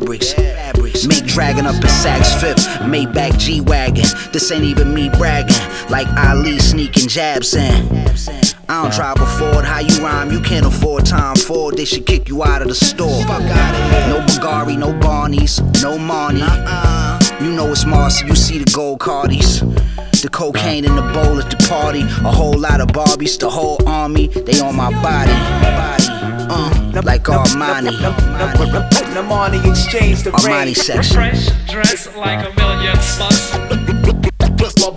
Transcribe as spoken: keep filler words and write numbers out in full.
fabrics. Make dragging up in Saks Fifth, Maybach G-Wagon. This ain't even me bragging, like Ali sneaking jabs in. I don't drive a Ford, how you rhyme? You can't afford Tom Ford, they should kick you out of the store. No Bulgari, no Barneys, no Marnie. You know it's Marcy, you see the gold Cardis. The cocaine in the bowl at the party. A whole lot of Barbies, the whole army, they on my body. Uh, like Armani. Armani exchange the Armani section. Fresh dress like a million bucks.